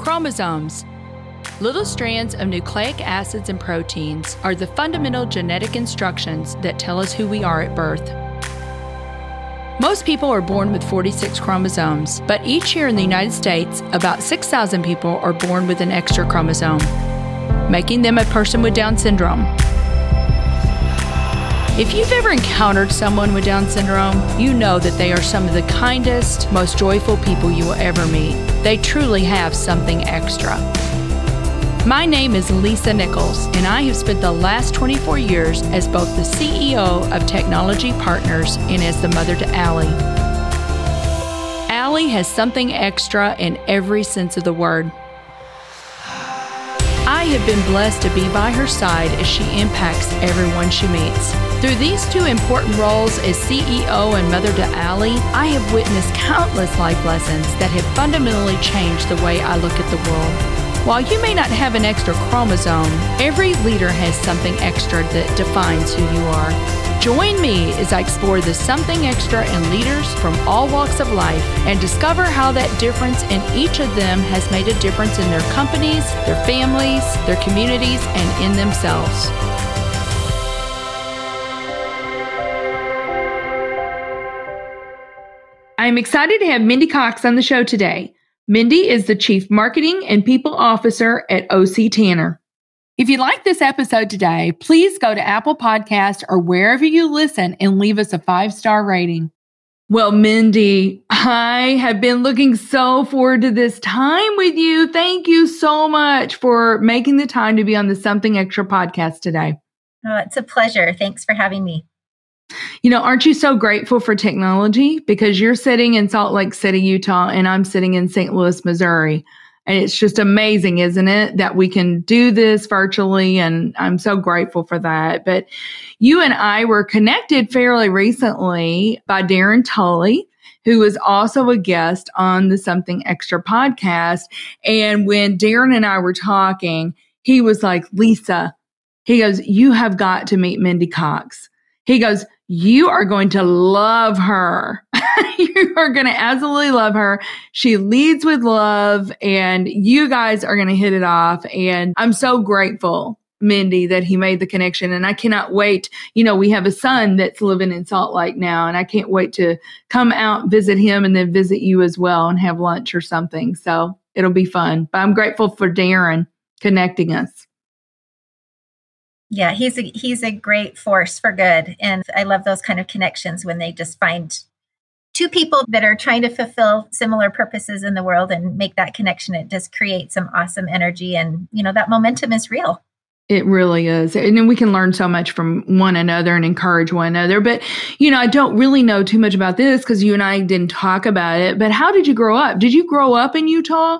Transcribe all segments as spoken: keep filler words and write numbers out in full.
Chromosomes. Little strands of nucleic acids and proteins are the fundamental genetic instructions that tell us who we are at birth. Most people are born with forty-six chromosomes, but each year in the United States, about six thousand people are born with an extra chromosome, making them a person with Down syndrome. If you've ever encountered someone with Down syndrome, you know that they are some of the kindest, most joyful people you will ever meet. They truly have something extra. My name is Lisa Nichols, and I have spent the last twenty-four years as both the C E O of Technology Partners and as the mother to Allie. Allie has something extra in every sense of the word. I have been blessed to be by her side as she impacts everyone she meets. Through these two important roles as C E O and mother to Allie, I have witnessed countless life lessons that have fundamentally changed the way I look at the world. While you may not have an extra chromosome, every leader has something extra that defines who you are. Join me as I explore the something extra in leaders from all walks of life and discover how that difference in each of them has made a difference in their companies, their families, their communities, and in themselves. I'm excited to have Mindy Cox on the show today. Mindy is the Chief Marketing and People Officer at O C Tanner. If you like this episode today, please go to Apple Podcasts or wherever you listen and leave us a five-star rating. Well, Mindy, I have been looking so forward to this time with you. Thank you so much for making the time to be on the Something Extra podcast today. Oh, it's a pleasure. Thanks for having me. You know, aren't you so grateful for technology? Because you're sitting in Salt Lake City, Utah, and I'm sitting in Saint Louis, Missouri. And it's just amazing, isn't it, that we can do this virtually? And I'm so grateful for that. But you and I were connected fairly recently by Darren Tully, who was also a guest on the Something Extra podcast. And when Darren and I were talking, he was like, Lisa, he goes, you have got to meet Mindy Cox. He goes, you are going to love her. You are going to absolutely love her. She leads with love, and you guys are going to hit it off. And I'm so grateful, Mindy, that he made the connection. And I cannot wait. You know, we have a son that's living in Salt Lake now, and I can't wait to come out, visit him, and then visit you as well and have lunch or something. So it'll be fun. But I'm grateful for Darren connecting us. Yeah, he's a, he's a great force for good. And I love those kind of connections when they just find two people that are trying to fulfill similar purposes in the world and make that connection. It does create some awesome energy. And, you know, that momentum is real. It really is. And then we can learn so much from one another and encourage one another. But, you know, I don't really know too much about this because you and I didn't talk about it. But how did you grow up? Did you grow up in Utah?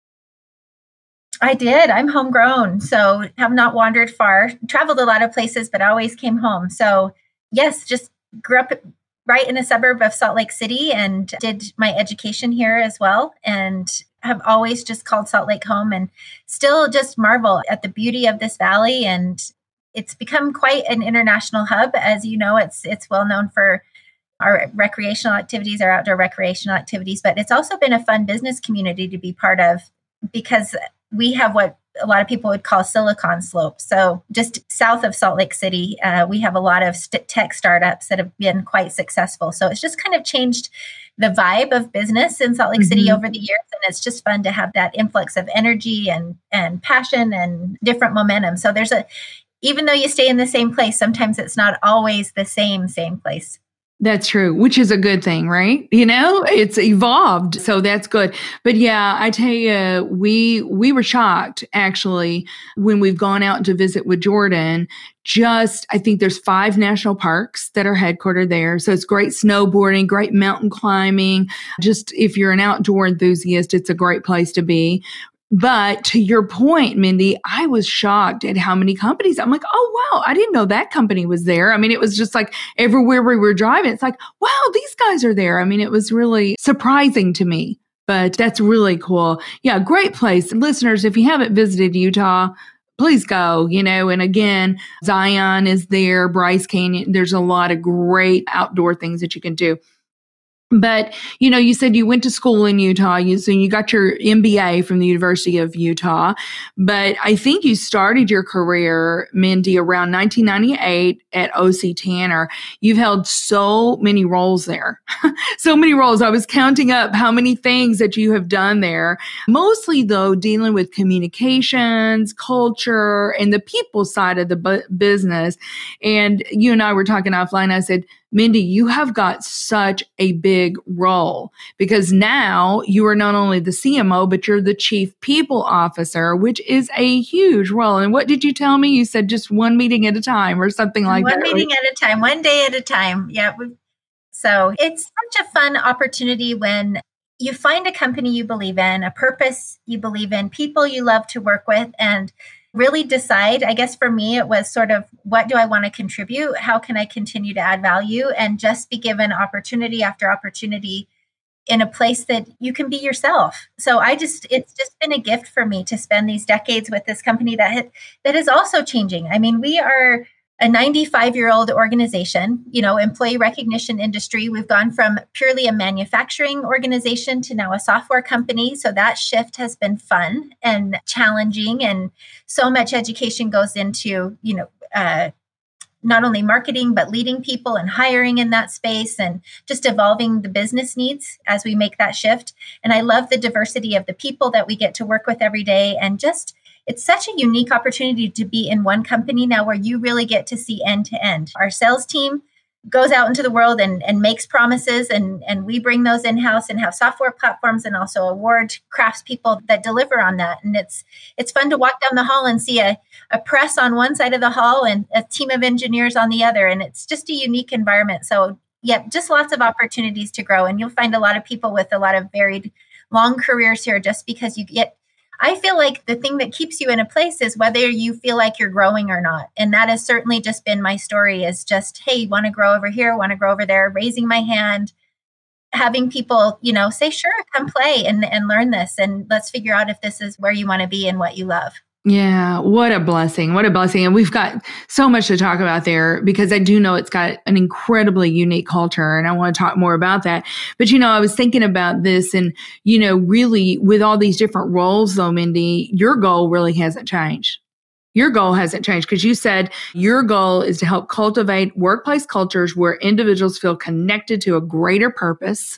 I did. I'm homegrown, so have not wandered far, traveled a lot of places, but always came home. So yes, just grew up right in a suburb of Salt Lake City and did my education here as well. And have always just called Salt Lake home and still just marvel at the beauty of this valley. And it's become quite an international hub. As you know, it's it's well known for our recreational activities, our outdoor recreational activities, but it's also been a fun business community to be part of because we have what a lot of people would call Silicon Slope. So just south of Salt Lake City, uh, we have a lot of st- tech startups that have been quite successful. So it's just kind of changed the vibe of business in Salt Lake mm-hmm. City over the years. And it's just fun to have that influx of energy and, and passion and different momentum. So there's a, even though you stay in the same place, sometimes it's not always the same, same place. That's true, which is a good thing, right? You know, it's evolved. So that's good. But yeah, I tell you, we, we were shocked actually when we've gone out to visit with Jordan. Just, I think there's five national parks that are headquartered there. So it's great snowboarding, great mountain climbing. Just if you're an outdoor enthusiast, it's a great place to be. But to your point, Mindy, I was shocked at how many companies. I'm like, oh, wow, I didn't know that company was there. I mean, it was just like everywhere we were driving, it's like, wow, these guys are there. I mean, it was really surprising to me, but that's really cool. Yeah, great place. Listeners, if you haven't visited Utah, please go, you know, and again, Zion is there, Bryce Canyon. There's a lot of great outdoor things that you can do. But, you know, you said you went to school in Utah, you, so you got your M B A from the University of Utah. But I think you started your career, Mindy, around nineteen ninety-eight at O C Tanner. You've held so many roles there, so many roles. I was counting up how many things that you have done there, mostly, though, dealing with communications, culture, and the people side of the bu- business. And you and I were talking offline. I said, Mindy, you have got such a big role because now you are not only the C M O, but you're the chief people officer, which is a huge role. And what did you tell me? You said just one meeting at a time or something like one that. One meeting right? at a time, one day at a time. Yeah. So it's such a fun opportunity when you find a company you believe in, a purpose you believe in, people you love to work with, and really decide. I guess for me, it was sort of, what do I want to contribute? How can I continue to add value? And just be given opportunity after opportunity in a place that you can be yourself. So I just, it's just been a gift for me to spend these decades with this company that ha- that is also changing. I mean, we are a ninety-five-year-old organization, you know, employee recognition industry. We've gone from purely a manufacturing organization to now a software company. So that shift has been fun and challenging. And so much education goes into, you know, uh, not only marketing, but leading people and hiring in that space and just evolving the business needs as we make that shift. And I love the diversity of the people that we get to work with every day, and just it's such a unique opportunity to be in one company now where you really get to see end to end. Our sales team goes out into the world and, and makes promises, and, and we bring those in-house and have software platforms and also award craftspeople that deliver on that. And it's it's fun to walk down the hall and see a, a press on one side of the hall and a team of engineers on the other. And it's just a unique environment. So yeah, just lots of opportunities to grow. And you'll find a lot of people with a lot of varied long careers here just because you get I feel like the thing that keeps you in a place is whether you feel like you're growing or not. And that has certainly just been my story, is just, hey, want to grow over here, want to grow over there, raising my hand, having people, you know, say, sure, come play and, and learn this. And let's figure out if this is where you want to be and what you love. Yeah, what a blessing. What a blessing. And we've got so much to talk about there because I do know it's got an incredibly unique culture, and I want to talk more about that. But, you know, I was thinking about this and, you know, really with all these different roles though, Mindy, your goal really hasn't changed. Your goal hasn't changed because you said your goal is to help cultivate workplace cultures where individuals feel connected to a greater purpose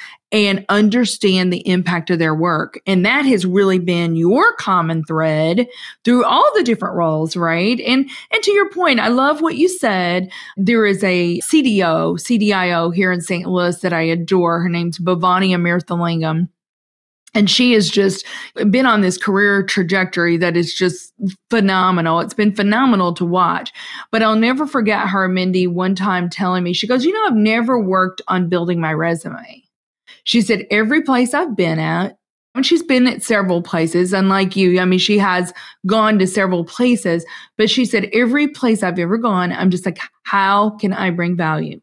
and understand the impact of their work. And that has really been your common thread through all the different roles, right? And and to your point, I love what you said. There is a C D O, C D I O here in Saint Louis that I adore. Her name's Bhavani Amirthalingam. And she has just been on this career trajectory that is just phenomenal. It's been phenomenal to watch. But I'll never forget her, Mindy, one time telling me, she goes, you know, I've never worked on building my resume. She said, every place I've been at, and she's been at several places, unlike you. I mean, she has gone to several places, but she said, every place I've ever gone, I'm just like, how can I bring value?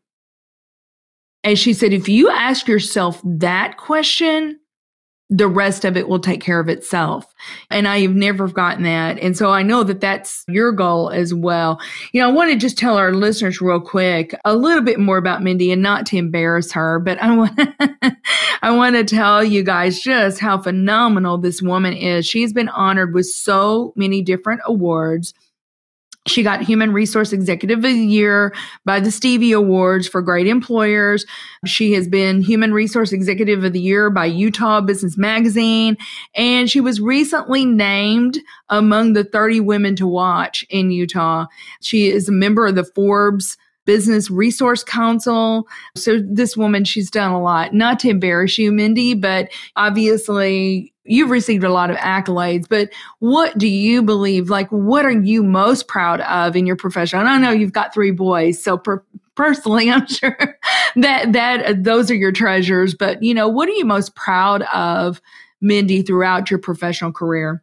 And she said, if you ask yourself that question, the rest of it will take care of itself. And I have never forgotten that. And so I know that that's your goal as well. You know, I want to just tell our listeners real quick a little bit more about Mindy, and not to embarrass her, but I want, I want to tell you guys just how phenomenal this woman is. She's been honored with so many different awards. She got Human Resource Executive of the Year by the Stevie Awards for Great Employers. She has been Human Resource Executive of the Year by Utah Business Magazine. And she was recently named among the thirty women to watch in Utah. She is a member of the Forbes Business Resource Council. So this woman, she's done a lot. Not to embarrass you, Mindy, but obviously you've received a lot of accolades. But what do you believe? Like, what are you most proud of in your profession? And I know you've got three boys, so per- personally, I'm sure that that those are your treasures. But you know, what are you most proud of, Mindy, throughout your professional career?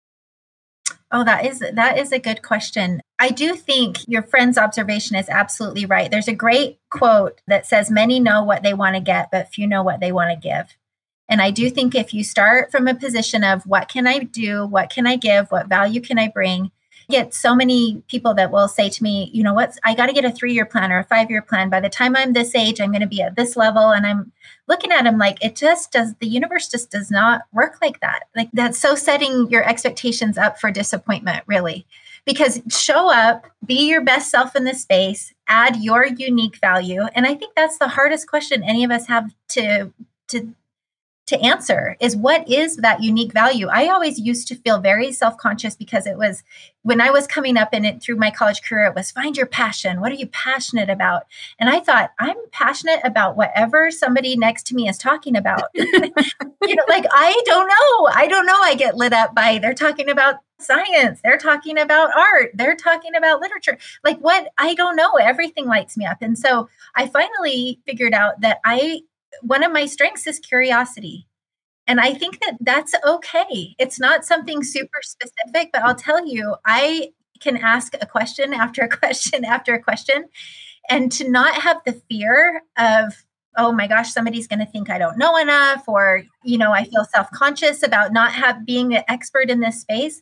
Oh, that is that is a good question. I do think your friend's observation is absolutely right. There's a great quote that says, many know what they want to get, but few know what they want to give. And I do think if you start from a position of what can I do, what can I give, what value can I bring, get so many people that will say to me, you know what, I got to get a three-year plan or a five-year plan. By the time I'm this age, I'm going to be at this level. And I'm looking at them like, it just does, the universe just does not work like that. Like that's so setting your expectations up for disappointment, really. Because show up, be your best self in this space, add your unique value. And I think that's the hardest question any of us have to, to, to answer is what is that unique value? I always used to feel very self-conscious because it was when I was coming up in it through my college career, it was find your passion. What are you passionate about? And I thought I'm passionate about whatever somebody next to me is talking about. you know, like, I don't know. I don't know. I get lit up by, they're talking about science. They're talking about art. They're talking about literature. Like what? I don't know. Everything lights me up. And so I finally figured out that I, one of my strengths is curiosity. And I think that that's okay. It's not something super specific, but I'll tell you, I can ask a question after a question after a question, and to not have the fear of, oh my gosh, somebody's going to think I don't know enough, or, you know, I feel self-conscious about not have being an expert in this space.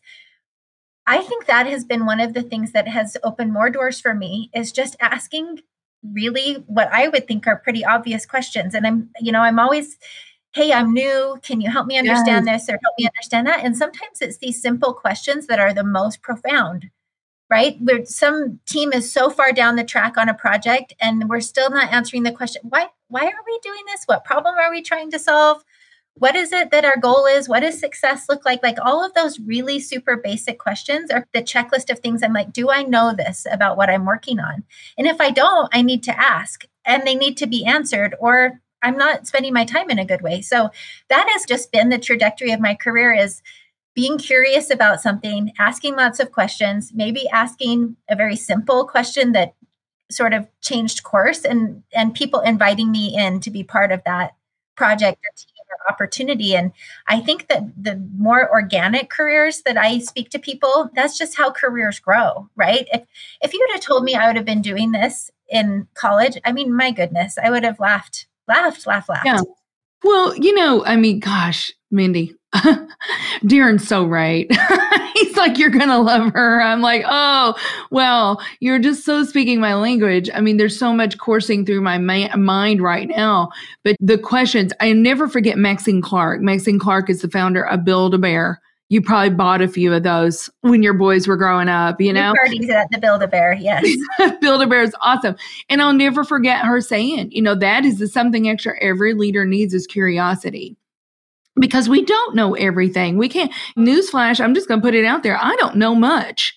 I think that has been one of the things that has opened more doors for me is just asking really what I would think are pretty obvious questions. And I'm, you know, I'm always, hey, I'm new. Can you help me understand yes. this or help me understand that? And sometimes it's these simple questions that are the most profound, right? Where some team is so far down the track on a project and we're still not answering the question, why, why are we doing this? What problem are we trying to solve? What is it that our goal is? What does success look like? Like all of those really super basic questions are the checklist of things. I'm like, do I know this about what I'm working on? And if I don't, I need to ask and they need to be answered or I'm not spending my time in a good way. So that has just been the trajectory of my career is being curious about something, asking lots of questions, maybe asking a very simple question that sort of changed course and, and people inviting me in to be part of that project or team or opportunity. And I think that the more organic careers that I speak to people, that's just how careers grow, right? If, if you would have told me I would have been doing this in college, I mean, my goodness, I would have laughed, laughed, laughed, laughed. Yeah. Well, you know, I mean, gosh, Mindy, Darren's so right. He's like, you're going to love her. I'm like, oh, well, you're just so speaking my language. I mean, there's so much coursing through my ma- mind right now. But the questions, I never forget Maxine Clark. Maxine Clark is the founder of Build-A-Bear. You probably bought a few of those when your boys were growing up, you know? Parties at the Build-A-Bear, yes. Build-A-Bear is awesome. And I'll never forget her saying, you know, that is the something extra every leader needs is curiosity. Because we don't know everything. We can't, newsflash, I'm just going to put it out there. I don't know much.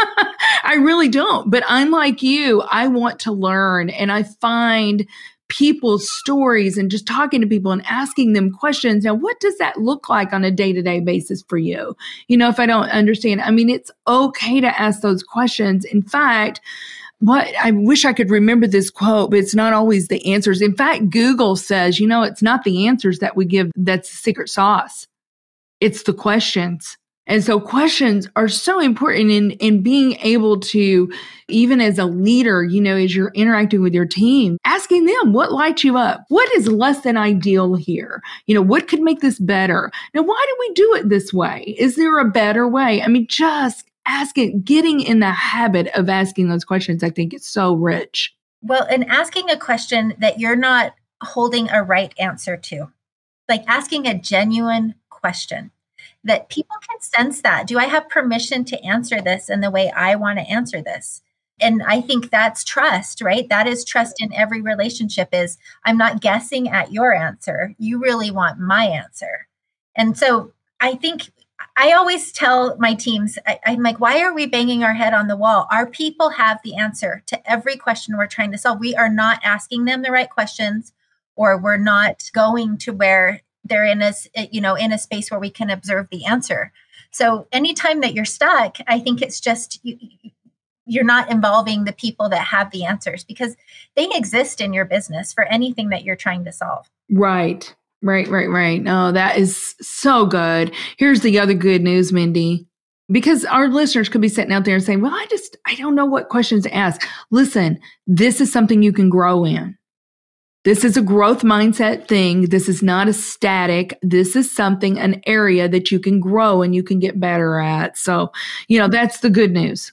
I really don't. But I'm like you. I want to learn. And I find people's stories and just talking to people and asking them questions. Now, what does that look like on a day-to-day basis for you? You know, if I don't understand, I mean, it's okay to ask those questions. In fact, what I wish I could remember this quote, but it's not always the answers. In fact, Google says, you know, it's not the answers that we give that's the secret sauce. It's the questions. And so questions are so important in, in being able to, even as a leader, you know, as you're interacting with your team, asking them what lights you up? What is less than ideal here? You know, what could make this better? Now, why do we do it this way? Is there a better way? I mean, just asking, getting in the habit of asking those questions, I think is so rich. Well, and asking a question that you're not holding a right answer to, like asking a genuine question that people can sense that. Do I have permission to answer this in the way I want to answer this? And I think that's trust, right? That is trust in every relationship is I'm not guessing at your answer. You really want my answer. And so I think I always tell my teams, I, I'm like, why are we banging our head on the wall? Our people have the answer to every question we're trying to solve. We are not asking them the right questions, or we're not going to where they're in a, you know, in a space where we can observe the answer. So anytime that you're stuck, I think it's just, you, you're not involving the people that have the answers because they exist in your business for anything that you're trying to solve. Right. Right, right, right. No, that is so good. Here's the other good news, Mindy, because our listeners could be sitting out there and saying, well, I just, I don't know what questions to ask. Listen, this is something you can grow in. This is a growth mindset thing. This is not a static. This is something, an area that you can grow and you can get better at. So, you know, that's the good news.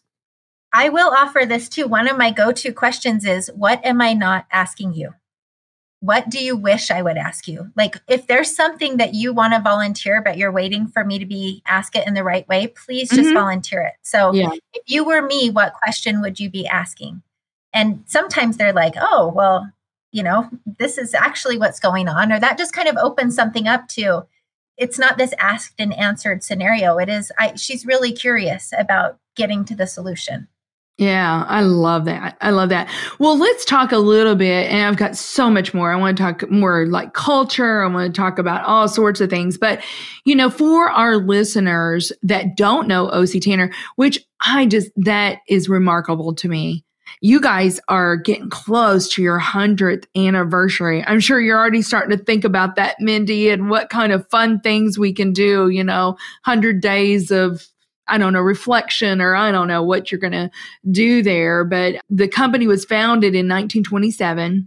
I will offer this too. One of my go-to questions is, what am I not asking you? What do you wish I would ask you? Like, if there's something that you want to volunteer, but you're waiting for me to be ask it in the right way, please just mm-hmm. volunteer it. So yeah. If you were me, what question would you be asking? And sometimes they're like, oh, well, you know, this is actually what's going on. Or that just kind of opens something up to, it's not this asked and answered scenario. It is, I, she's really curious about getting to the solution. Yeah, I love that. I love that. Well, let's talk a little bit, and I've got so much more. I want to talk more like culture. I want to talk about all sorts of things. But, you know, for our listeners that don't know O C Tanner, which I just, that is remarkable to me. You guys are getting close to your hundredth anniversary. I'm sure you're already starting to think about that, Mindy, and what kind of fun things we can do, you know, one hundred days of, I don't know, reflection, or I don't know what you're going to do there. But the company was founded in nineteen twenty-seven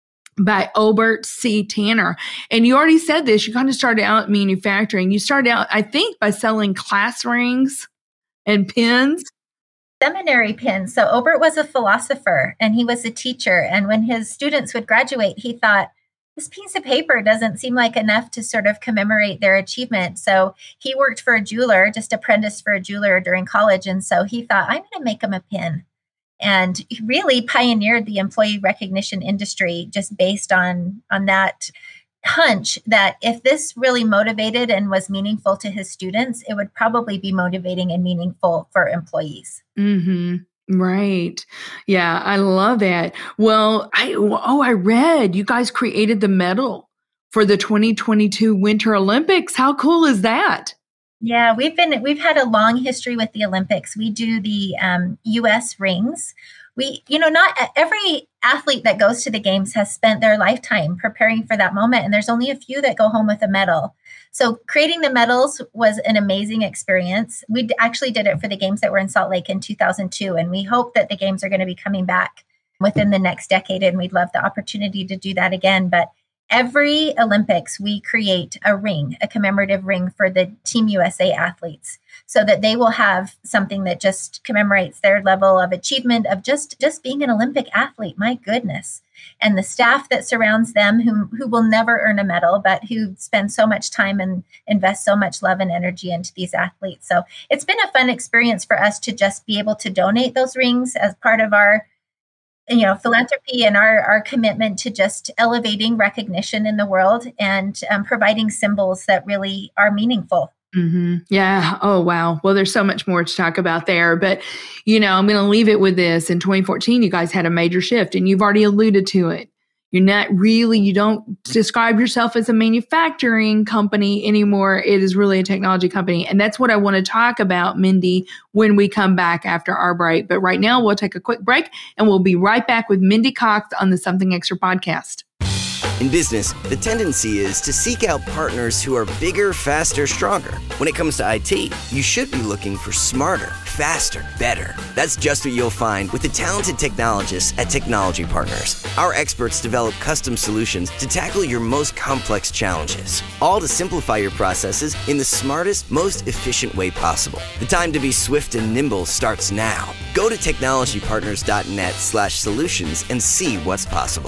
by Obert C. Tanner. And you already said this, you kind of started out manufacturing. You started out, I think, by selling class rings and pins. Seminary pins. So Obert was a philosopher and he was a teacher. And when his students would graduate, he thought, this piece of paper doesn't seem like enough to sort of commemorate their achievement. So he worked for a jeweler, just apprenticed for a jeweler during college. And so he thought, I'm going to make him a pin. And he really pioneered the employee recognition industry just based on, on that hunch that if this really motivated and was meaningful to his students, it would probably be motivating and meaningful for employees. Mm-hmm. Right. Yeah, I love that. Well, I oh, I read you guys created the medal for the twenty twenty-two Winter Olympics. How cool is that? Yeah, we've been we've had a long history with the Olympics. We do the um, U S rings. We, you know, not every athlete that goes to the games has spent their lifetime preparing for that moment. And there's only a few that go home with a medal. So creating the medals was an amazing experience. We actually did it for the games that were in Salt Lake in two thousand two. And we hope that the games are going to be coming back within the next decade. And we'd love the opportunity to do that again. But every Olympics, we create a ring, a commemorative ring for the Team U S A athletes, so that they will have something that just commemorates their level of achievement of just, just being an Olympic athlete. My goodness. And the staff that surrounds them, who, who will never earn a medal, but who spend so much time and invest so much love and energy into these athletes. So it's been a fun experience for us to just be able to donate those rings as part of our you know, philanthropy and our, our commitment to just elevating recognition in the world and um, providing symbols that really are meaningful. Mm-hmm. Yeah. Oh, wow. Well, there's so much more to talk about there, but, you know, I'm going to leave it with this. In twenty fourteen, you guys had a major shift and you've already alluded to it. You're not really, you don't describe yourself as a manufacturing company anymore. It is really a technology company. And that's what I want to talk about, Mindy, when we come back after our break. But right now, we'll take a quick break and we'll be right back with Mindy Cox on the Something Extra podcast. In business, the tendency is to seek out partners who are bigger, faster, stronger. When it comes to I T, you should be looking for smarter, faster, better. That's just what you'll find with the talented technologists at Technology Partners. Our experts develop custom solutions to tackle your most complex challenges, all to simplify your processes in the smartest, most efficient way possible. The time to be swift and nimble starts now. Go to technologypartners.net slash solutions and see what's possible.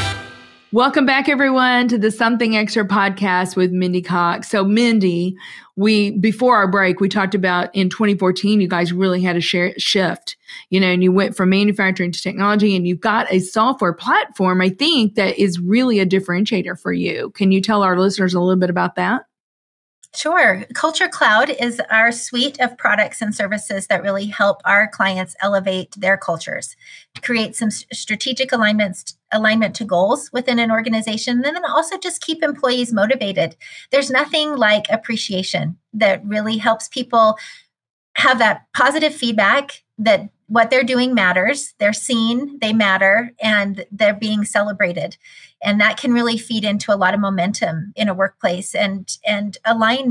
Welcome back, everyone, to the Something Extra podcast with Mindy Cox. So, Mindy, we before our break, we talked about in twenty fourteen, you guys really had a share, shift, you know, and you went from manufacturing to technology, and you've got a software platform, I think, that is really a differentiator for you. Can you tell our listeners a little bit about that? Sure. Culture Cloud is our suite of products and services that really help our clients elevate their cultures, create some strategic alignments, alignment to goals within an organization, and then also just keep employees motivated. There's nothing like appreciation that really helps people have that positive feedback that what they're doing matters, they're seen, they matter, and they're being celebrated. And that can really feed into a lot of momentum in a workplace and, and align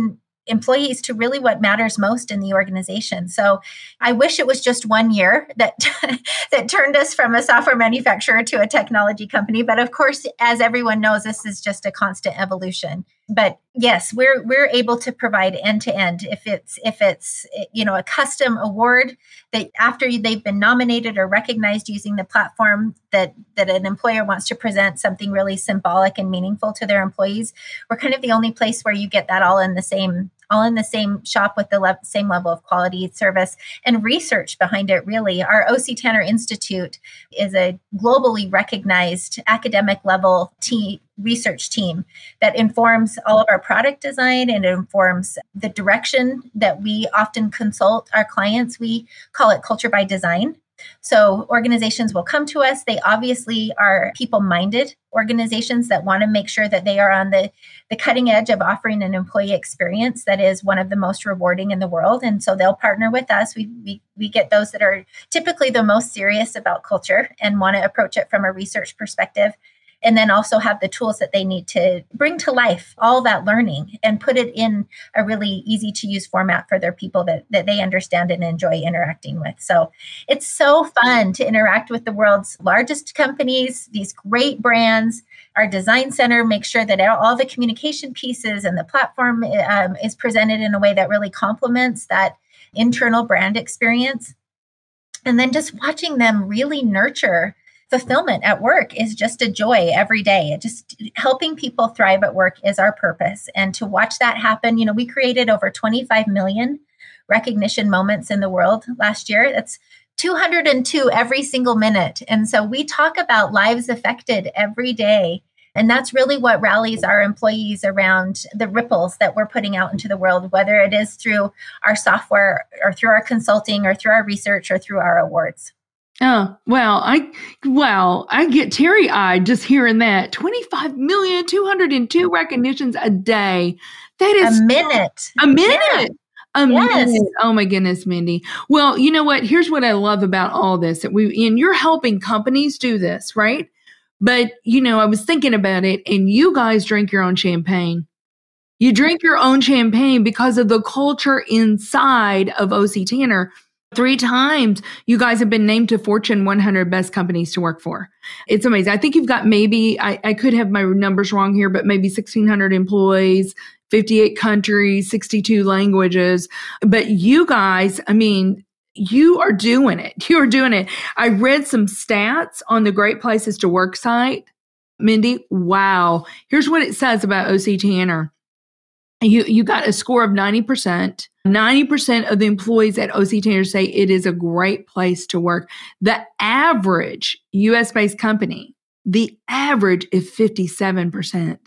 employees to really what matters most in the organization. So I wish it was just one year that that turned us from a software manufacturer to a technology company. But of course, as everyone knows, this is just a constant evolution. But yes, we're we're able to provide end to end. If it's if it's you know a custom award that after they've been nominated or recognized using the platform that that an employer wants to present something really symbolic and meaningful to their employees, we're kind of the only place where you get that all in the same all in the same shop with the le- same level of quality, service, and research behind it, really. Our O C Tanner Institute is a globally recognized academic level team, research team that informs all of our product design and it informs the direction that we often consult our clients. We call it culture by design. So organizations will come to us. They obviously are people-minded organizations that want to make sure that they are on the, the cutting edge of offering an employee experience that is one of the most rewarding in the world. And so they'll partner with us. We, we, we get those that are typically the most serious about culture and want to approach it from a research perspective. And then also have the tools that they need to bring to life all that learning and put it in a really easy to use format for their people that, that they understand and enjoy interacting with. So it's so fun to interact with the world's largest companies, these great brands. Our design center makes sure that all the communication pieces and the platform um, is presented in a way that really complements that internal brand experience. And then just watching them really nurture fulfillment at work is just a joy every day. It just helping people thrive at work is our purpose. And to watch that happen, you know, we created over twenty-five million recognition moments in the world last year. That's two hundred two every single minute. And so we talk about lives affected every day. And that's really what rallies our employees around the ripples that we're putting out into the world, whether it is through our software or through our consulting or through our research or through our awards. Oh, well, I, wow, I get teary-eyed just hearing that. twenty-five million, two hundred two recognitions a day. That is a minute. A minute. Yeah. A yes. minute. Oh my goodness, Mindy. Well, you know what? Here's what I love about all this. That we, and you're helping companies do this, right? But, you know, I was thinking about it, and you guys drink your own champagne. You drink your own champagne because of the culture inside of O C Tanner. Three times you guys have been named to Fortune one hundred best companies to work for. It's amazing. I think you've got maybe, I, I could have my numbers wrong here, but maybe sixteen hundred employees, fifty-eight countries, sixty-two languages. But you guys, I mean, you are doing it. You are doing it. I read some stats on the Great Places to Work site. Mindy, wow. Here's what it says about O C Tanner. You, you got a score of ninety percent. ninety percent of the employees at O C Tanner say it is a great place to work. The average U S-based company, the average is fifty-seven percent.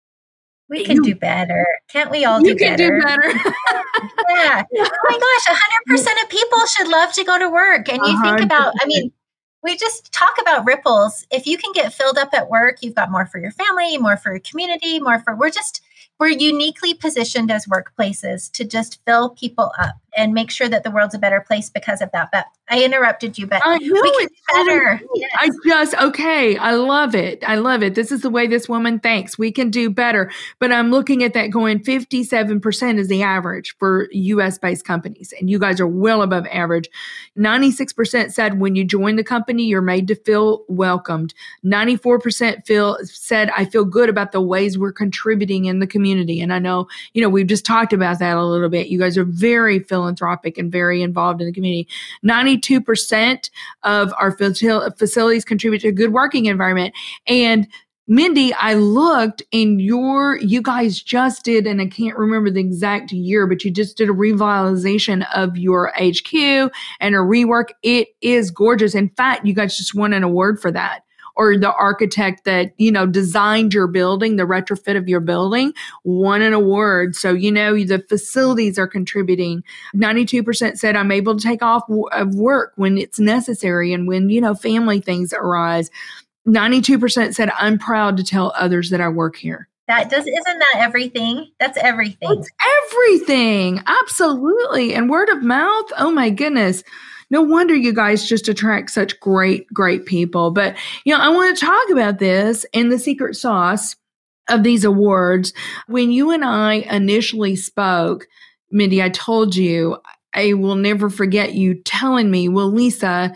We can you, do better. Can't we all do better? You can do better. Yeah. Oh my gosh, one hundred percent of people should love to go to work. And you one hundred percent. Think about, I mean, we just talk about ripples. If you can get filled up at work, you've got more for your family, more for your community, more for, we're just, we're uniquely positioned as workplaces to just fill people up and make sure that the world's a better place because of that. But I interrupted you, but I know we can it's do better. Yes. I just, okay. I love it. I love it. This is the way this woman thinks. We can do better. But I'm looking at that going fifty-seven percent is the average for U S-based companies. And you guys are well above average. ninety-six percent said when you join the company, you're made to feel welcomed. ninety-four percent feel said, I feel good about the ways we're contributing in the community. And I know, you know, we've just talked about that a little bit. You guys are very philanthropic and very involved in the community. ninety-two percent of our facilities contribute to a good working environment. And Mindy, I looked and your, you guys just did, and I can't remember the exact year, but you just did a revitalization of your H Q and a rework. It is gorgeous. In fact, you guys just won an award for that. Or the architect that, you know, designed your building, the retrofit of your building, won an award. So, you know, the facilities are contributing. ninety-two percent said I'm able to take off of work when it's necessary and when, you know, family things arise. ninety-two percent said I'm proud to tell others that I work here. That does, isn't that everything? That's everything. It's everything. Absolutely. And word of mouth. Oh my goodness. No wonder you guys just attract such great, great people. But, you know, I want to talk about this and the secret sauce of these awards. When you and I initially spoke, Mindy, I told you, I will never forget you telling me, well, Lisa,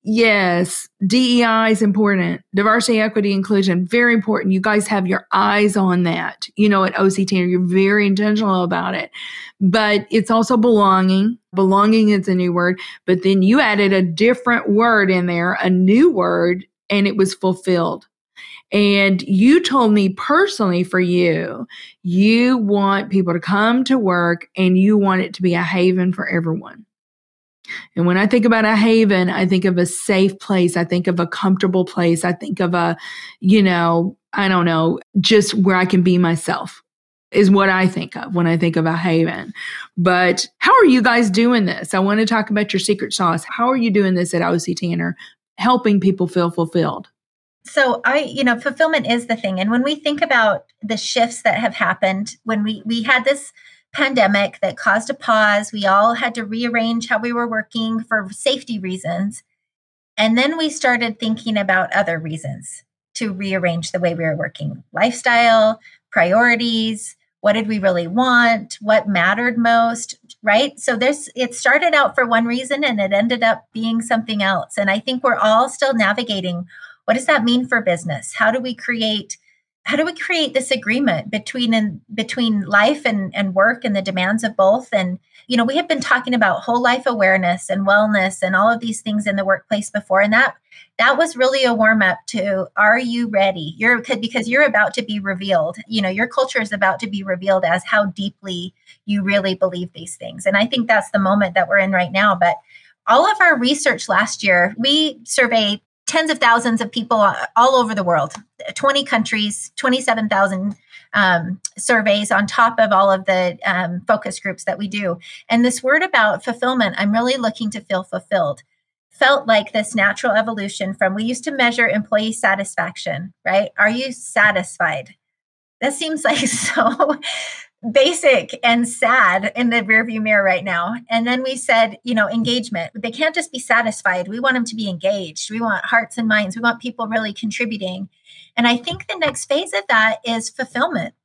yes, D E I is important. Diversity, equity, inclusion, very important. You guys have your eyes on that. You know, at O C Tanner, you're very intentional about it. But it's also belonging. Belonging is a new word. But then you added a different word in there, a new word, and it was fulfilled. And you told me personally, for you, you want people to come to work and you want it to be a haven for everyone. And when I think about a haven, I think of a safe place. I think of a comfortable place. I think of a, you know, I don't know, just where I can be myself is what I think of when I think of a haven. But how are you guys doing this? I want to talk about your secret sauce. How are you doing this at O C Tanner, helping people feel fulfilled? So I, you know, fulfillment is the thing. And when we think about the shifts that have happened, when we we had this pandemic that caused a pause, we all had to rearrange how we were working for safety reasons. And then we started thinking about other reasons to rearrange the way we were working. Lifestyle, priorities, what did we really want? What mattered most, right? So this, it started out for one reason and it ended up being something else. And I think we're all still navigating, what does that mean for business? How do we create How do we create this agreement between and between life and, and work and the demands of both? And, you know, we have been talking about whole life awareness and wellness and all of these things in the workplace before. And that that was really a warm up to, are you ready? You're because you're about to be revealed. You know, your culture is about to be revealed as how deeply you really believe these things. And I think that's the moment that we're in right now. But all of our research last year, we surveyed tens of thousands of people all over the world, twenty countries, twenty-seven thousand um, surveys on top of all of the um, focus groups that we do. And this word about fulfillment, I'm really looking to feel fulfilled, felt like this natural evolution from, we used to measure employee satisfaction, right? Are you satisfied? That seems like so basic and sad in the rearview mirror right now. And then we said, you know, engagement. They can't just be satisfied. We want them to be engaged. We want hearts and minds. We want people really contributing. And I think the next phase of that is fulfillment.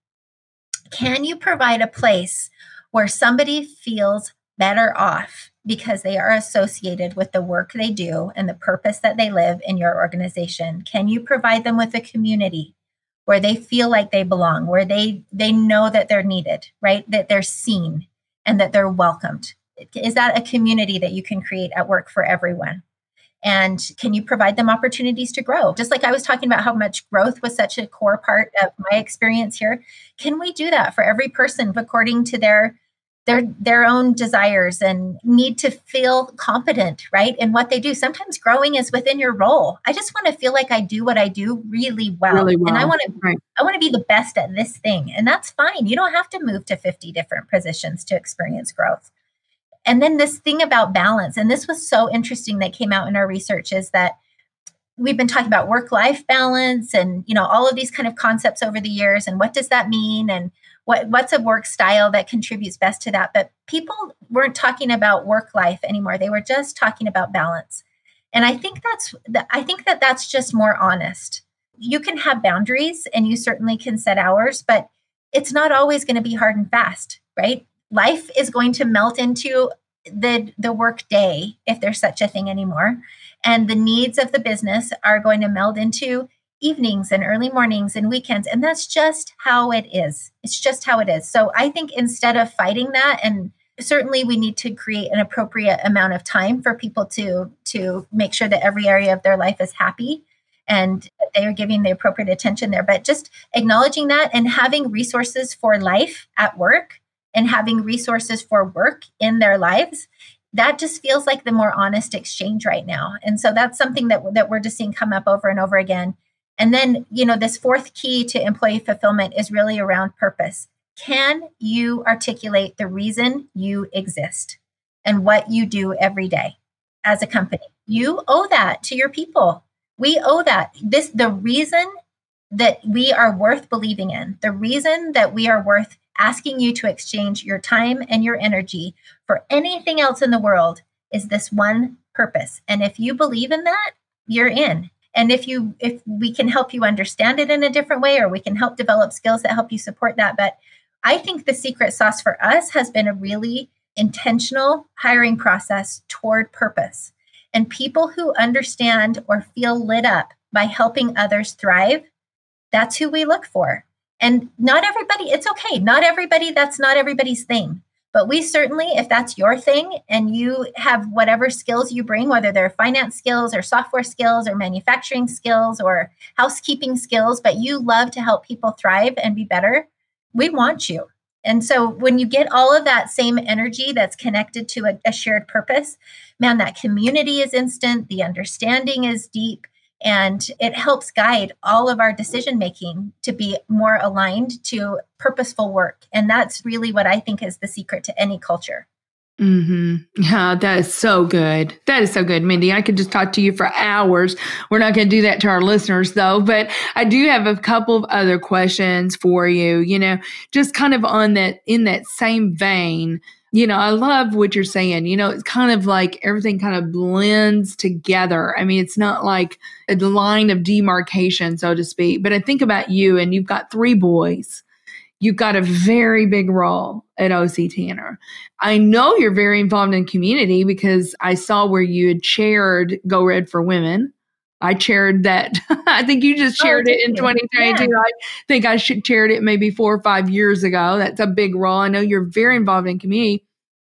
Can you provide a place where somebody feels better off because they are associated with the work they do and the purpose that they live in your organization? Can you provide them with a community where they feel like they belong, where they they know that they're needed, right? That they're seen and that they're welcomed? Is that a community that you can create at work for everyone? And can you provide them opportunities to grow? Just like I was talking about how much growth was such a core part of my experience here. Can we do that for every person according to their their their own desires and need to feel competent, right, in what they do? Sometimes growing is within your role. I just want to feel like I do what I do really well. Really well. And I want to right. I want to be the best at this thing. And that's fine. You don't have to move to fifty different positions to experience growth. And then this thing about balance, and this was so interesting that came out in our research, is that we've been talking about work-life balance and, you know, all of these kind of concepts over the years. And what does that mean? And what, what's a work style that contributes best to that? But people weren't talking about work life anymore. They were just talking about balance. And I think that's, I think that that's just more honest. You can have boundaries and you certainly can set hours, but it's not always going to be hard and fast, right? Life is going to melt into the, the work day, if there's such a thing anymore. And the needs of the business are going to meld into evenings and early mornings and weekends. And that's just how it is. It's just how it is. So I think instead of fighting that, and certainly we need to create an appropriate amount of time for people to, to make sure that every area of their life is happy and that they are giving the appropriate attention there. But just acknowledging that and having resources for life at work and having resources for work in their lives, that just feels like the more honest exchange right now. And so that's something that, that we're just seeing come up over and over again. And then, you know, this fourth key to employee fulfillment is really around purpose. Can you articulate the reason you exist and what you do every day as a company? You owe that to your people. We owe that. This, the reason that we are worth believing in, the reason that we are worth asking you to exchange your time and your energy for anything else in the world is this one purpose. And if you believe in that, you're in. And if you, if we can help you understand it in a different way, or we can help develop skills that help you support that. But I think the secret sauce for us has been a really intentional hiring process toward purpose. And people who understand or feel lit up by helping others thrive, that's who we look for. And not everybody, it's okay. Not everybody, that's not everybody's thing. But we certainly, if that's your thing and you have whatever skills you bring, whether they're finance skills or software skills or manufacturing skills or housekeeping skills, but you love to help people thrive and be better, we want you. And so when you get all of that same energy that's connected to a, a shared purpose, man, that community is instant, the understanding is deep, and it helps guide all of our decision making to be more aligned to purposeful work. And that's really what I think is the secret to any culture. Mm-hmm. Yeah, that is so good. That is so good, Mindy. I could just talk to you for hours. We're not going to do that to our listeners, though. But I do have a couple of other questions for you, you know, just kind of on that, in that same vein. You know, I love what you're saying. You know, it's kind of like everything kind of blends together. I mean, it's not like a line of demarcation, so to speak. But I think about you, and you've got three boys. You've got a very big role at O C Tanner. I know you're very involved in community because I saw where you had chaired Go Red for Women. I chaired that. I think you just chaired oh, it in twenty twenty-two. Yeah. I think I should chaired it maybe four or five years ago. That's a big role. I know you're very involved in community.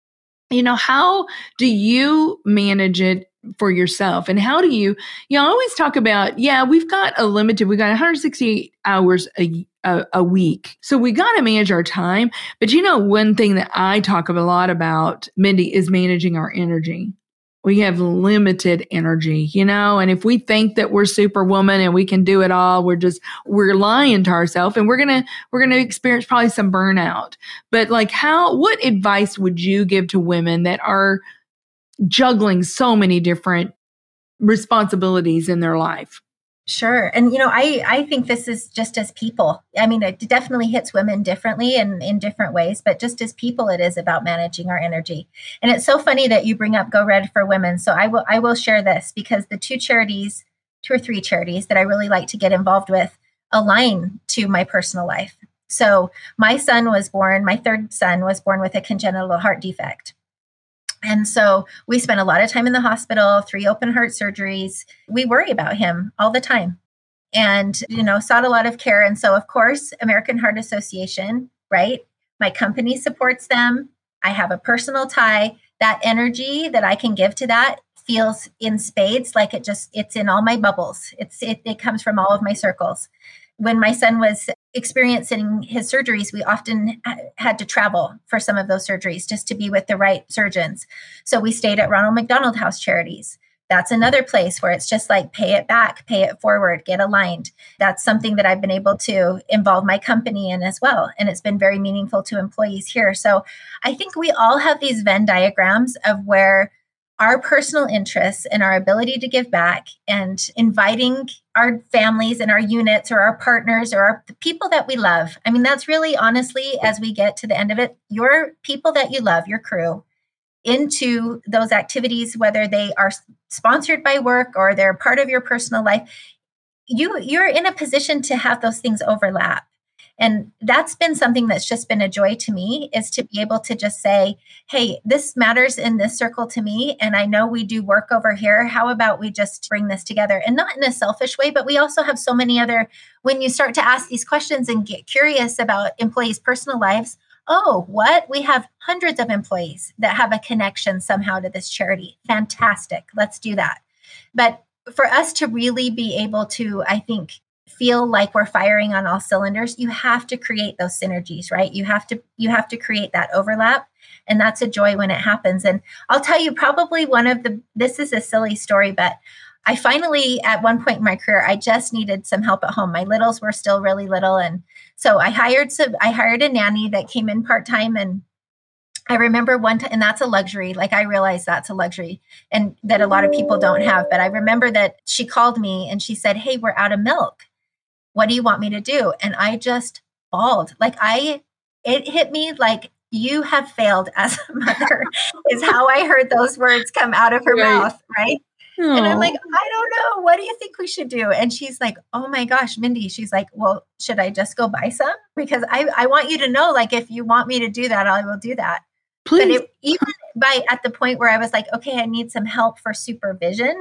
You know, how do you manage it for yourself? And how do you, you know, I always talk about, yeah, we've got a limited, we've got one hundred sixty hours a, a, a week. So we got to manage our time. But, you know, one thing that I talk a lot about, Mindy, is managing our energy. We have limited energy, you know, and if we think that we're superwoman and we can do it all, we're just, we're lying to ourselves, and we're going to, we're going to experience probably some burnout. But like how, what advice would you give to women that are juggling so many different responsibilities in their life? Sure. And, you know, I, I think this is just as people. I mean, it definitely hits women differently and in different ways, but just as people, it is about managing our energy. And it's so funny that you bring up Go Red for Women. So I will, I will share this because the two charities, two or three charities that I really like to get involved with align to my personal life. So my son was born, my third son was born with a congenital heart defect. And so we spent a lot of time in the hospital, three open heart surgeries. We worry about him all the time and, you know, sought a lot of care. And so, of course, American Heart Association, right? My company supports them. I have a personal tie. That energy that I can give to that feels in spades, like it just, it's in all my bubbles. It's, it, it comes from all of my circles. When my son was experiencing his surgeries, we often had to travel for some of those surgeries just to be with the right surgeons. So we stayed at Ronald McDonald House Charities. That's another place where it's just like pay it back, pay it forward, get aligned. That's something that I've been able to involve my company in as well. And it's been very meaningful to employees here. So I think we all have these Venn diagrams of where our personal interests and our ability to give back and inviting our families and our units or our partners or our, the people that we love. I mean, that's really honestly, as we get to the end of it, your people that you love, your crew, into those activities, whether they are sponsored by work or they're part of your personal life, you, you're in a position to have those things overlap. And that's been something that's just been a joy to me, is to be able to just say, hey, this matters in this circle to me. And I know we do work over here. How about we just bring this together? And not in a selfish way, but we also have so many other, when you start to ask these questions and get curious about employees' personal lives, oh, what? We have hundreds of employees that have a connection somehow to this charity. Fantastic. Let's do that. But for us to really be able to, I think, feel like we're firing on all cylinders, you have to create those synergies, right? You have to, you have to create that overlap. And that's a joy when it happens. And I'll tell you probably one of the, this is a silly story, but I finally, at one point in my career, I just needed some help at home. My littles were still really little. And so I hired some, I hired a nanny that came in part-time. And I remember one time, and that's a luxury. Like I realize that's a luxury and that a lot of people don't have. But I remember that she called me and she said, hey, we're out of milk. What do you want me to do? And I just bawled. Like I, it hit me like, you have failed as a mother is how I heard those words come out of her right. mouth. Right. And I'm Oh. like, I don't know. What do you think we should do? And she's like, oh my gosh, Mindy. She's like, well, should I just go buy some? Because I, I want you to know, like, if you want me to do that, I will do that. Please. But it, even by at the point where I was like, okay, I need some help for supervision,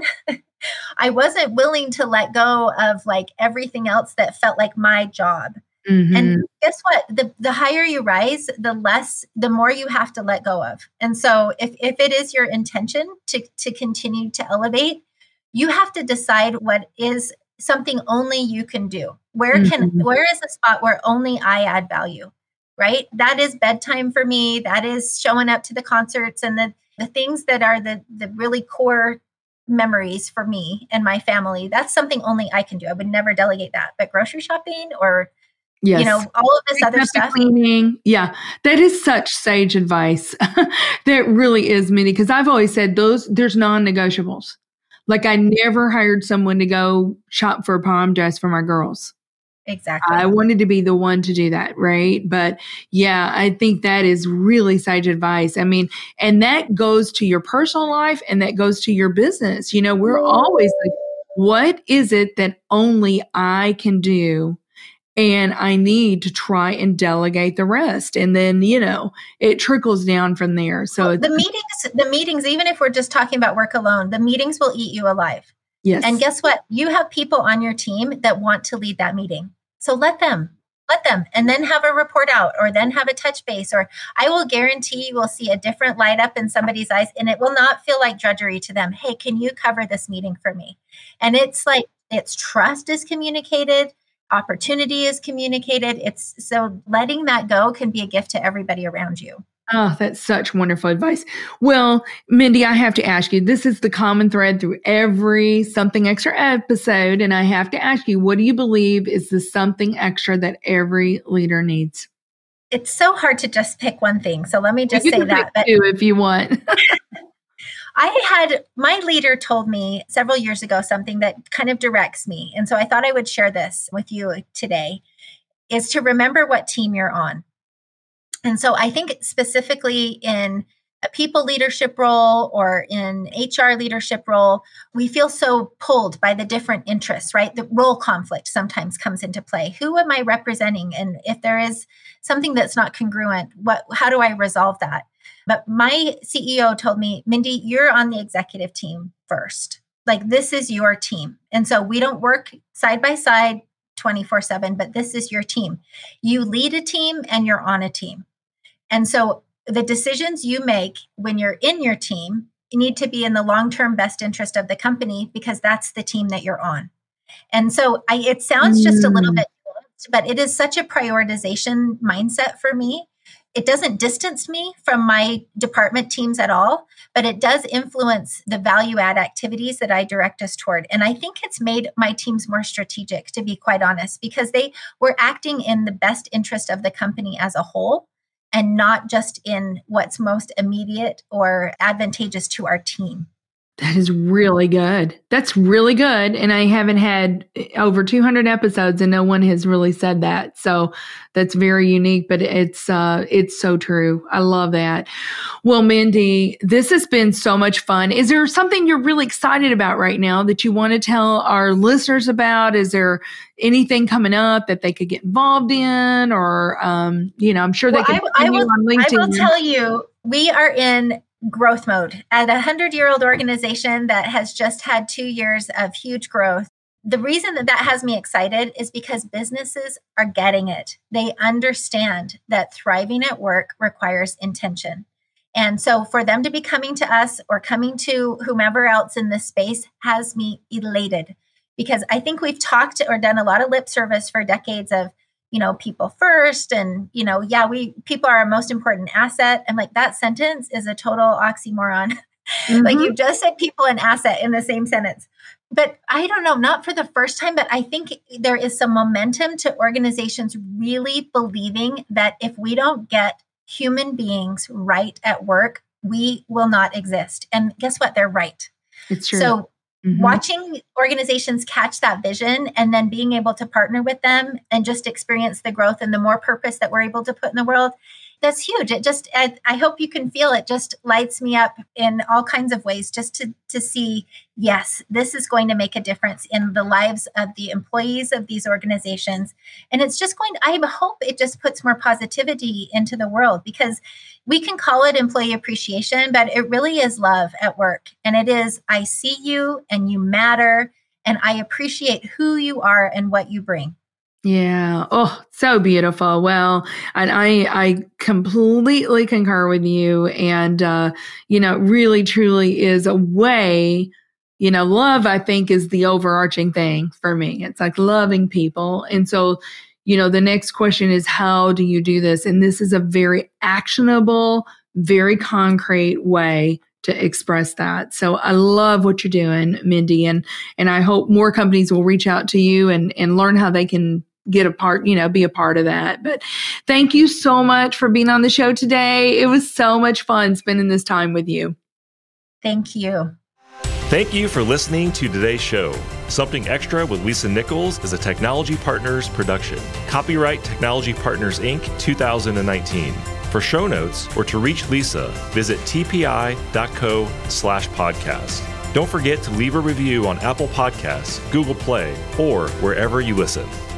I wasn't willing to let go of like everything else that felt like my job. Mm-hmm. And guess what? The the higher you rise, the less, the more you have to let go of. And so if, if it is your intention to, to continue to elevate, you have to decide what is something only you can do. Where can, Mm-hmm. where is a spot where only I add value, right? That is bedtime for me. That is showing up to the concerts and the, the things that are the, the really core memories for me and my family. That's something only I can do. I would never delegate that. But grocery shopping or Yes. you know, all of this Pick other up the stuff. Cleaning. Yeah. That is such sage advice. That really is, Mindy, because I've always said those, there's non-negotiables. Like I never hired someone to go shop for a prom dress for my girls. Exactly. I wanted to be the one to do that. Right. But yeah, I think that is really sage advice. I mean, and that goes to your personal life and that goes to your business. You know, we're always like, what is it that only I can do? And I need to try and delegate the rest. And then, you know, it trickles down from there. So well, it's, the meetings, the meetings, even if we're just talking about work alone, the meetings will eat you alive. yes. And guess what? You have people on your team that want to lead that meeting. So let them, let them, and then have a report out or then have a touch base, or I will guarantee you will see a different light up in somebody's eyes and it will not feel like drudgery to them. Hey, can you cover this meeting for me? And it's like, it's trust is communicated. Opportunity is communicated. It's so letting that go can be a gift to everybody around you. Oh, that's such wonderful advice. Well, Mindy, I have to ask you, this is the common thread through every Something Extra episode. And I have to ask you, what do you believe is the something extra that every leader needs? It's so hard to just pick one thing. So let me just you say can that. But two if you want. I had, my leader told me several years ago something that kind of directs me. And so I thought I would share this with you today, is to remember what team you're on. And so I think specifically in a people leadership role or in H R leadership role, we feel so pulled by the different interests, right? The role conflict sometimes comes into play. Who am I representing? And if there is something that's not congruent, what, how do I resolve that? But my C E O told me, Mindy, you're on the executive team first. Like this is your team. And so we don't work side by side twenty-four seven, but this is your team. You lead a team and you're on a team. And so the decisions you make when you're in your team need to be in the long-term best interest of the company because that's the team that you're on. And so I, it sounds just a little bit, but it is such a prioritization mindset for me. It doesn't distance me from my department teams at all, but it does influence the value add activities that I direct us toward. And I think it's made my teams more strategic, to be quite honest, because they were acting in the best interest of the company as a whole and not just in what's most immediate or advantageous to our team. That is really good. That's really good. And I haven't had over two hundred episodes and no one has really said that. So that's very unique, but it's, uh, it's so true. I love that. Well, Mindy, this has been so much fun. Is there something you're really excited about right now that you want to tell our listeners about? Is there anything coming up that they could get involved in or, um, you know, I'm sure well, they can I, I, find you will, on LinkedIn. I will tell you, we are in growth mode at a hundred-year-old organization that has just had two years of huge growth. The reason that that has me excited is because businesses are getting it. They understand that thriving at work requires intention. And so for them to be coming to us or coming to whomever else in this space has me elated because I think we've talked or done a lot of lip service for decades of you know, people first. And, you know, yeah, we, people are our most important asset. And like that sentence is a total oxymoron. Mm-hmm. Like you just said people and asset in the same sentence. But I don't know, not for the first time, but I think there is some momentum to organizations really believing that if we don't get human beings right at work, we will not exist. And guess what? They're right. It's true. So Mm-hmm. watching organizations catch that vision and then being able to partner with them and just experience the growth and the more purpose that we're able to put in the world, that's huge. It just, I, I hope you can feel it just lights me up in all kinds of ways just to, to see, yes, this is going to make a difference in the lives of the employees of these organizations. And it's just going to, I hope it just puts more positivity into the world, because we can call it employee appreciation, but it really is love at work. And it is, I see you and you matter, and I appreciate who you are and what you bring. Yeah. Oh, so beautiful. Well, and I, I completely concur with you. And, uh, you know, really, truly is a way, you know, love, I think, is the overarching thing for me. It's like loving people. And so, you know, the next question is, how do you do this? And this is a very actionable, very concrete way to express that. So I love what you're doing, Mindy. And, and I hope more companies will reach out to you and, and learn how they can get a part, you know, be a part of that. But thank you so much for being on the show today. It was so much fun spending this time with you. Thank you. Thank you for listening to today's show. Something Extra with Lisa Nichols is a Technology Partners production. Copyright Technology Partners, Incorporated two thousand nineteen. For show notes or to reach Lisa, visit tpi.co slash podcast. Don't forget to leave a review on Apple Podcasts, Google Play, or wherever you listen.